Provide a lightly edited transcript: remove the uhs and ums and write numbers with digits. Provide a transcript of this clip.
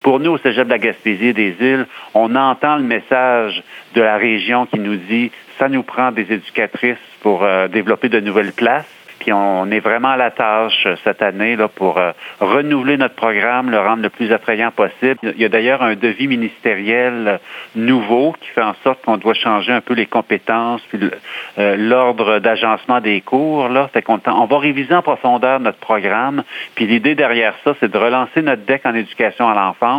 Pour nous, au Cégep de la Gaspésie et des Îles, on entend le message de la région qui nous dit « ça nous prend des éducatrices pour développer de nouvelles places ». Puis on est vraiment à la tâche cette année là, pour renouveler notre programme, le rendre le plus attrayant possible. Il y a d'ailleurs un devis ministériel nouveau qui fait en sorte qu'on doit changer un peu les compétences puis l'ordre d'agencement des cours. Là. Fait qu'on va réviser en profondeur notre programme. Puis l'idée derrière ça, c'est de relancer notre DEC en éducation à l'enfance.